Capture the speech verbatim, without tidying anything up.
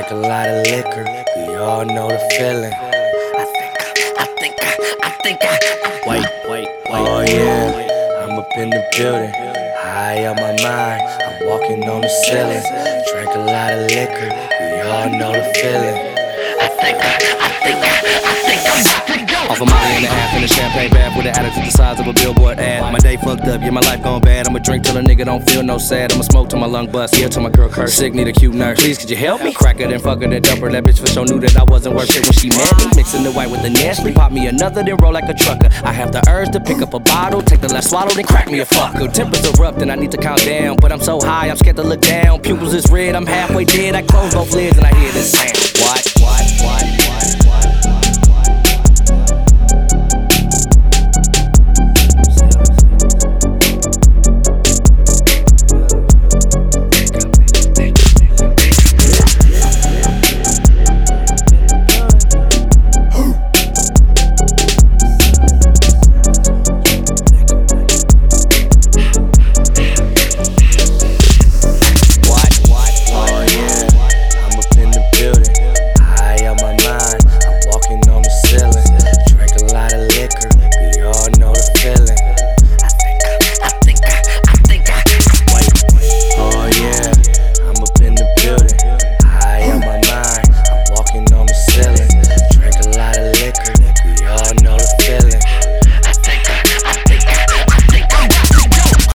Drink a lot of liquor, we all know the feeling. I think, I think, I think, I wait, wait, wait. Oh yeah, I'm up in the building, high on my mind. I'm walking on the ceiling. Drink a lot of liquor, we all know the feeling. I think, I think, I think I'm about to go. Off a Molly and a half in a champagne bath with an attitude the size of a billboard ad. My day fucked up, yeah, my life gone bad. I'ma drink till a nigga don't feel no sad. I'ma smoke till my lung bust, yeah, till my girl curse. Sick, need a cute nurse. Please, could you help me? Crack her, then fuck her, then dump her. That bitch for sure knew that I wasn't worth it when she met me. Mixing the white with the nasty. Pop me another, then roll like a trucker. I have the urge to pick up a bottle, take the last swallow, then crack me a fucker. Tempers erupt and I need to calm down, but I'm so high, I'm scared to look down. Pupils is red, I'm halfway dead. I close both lids and I hear this sound. What, what, what?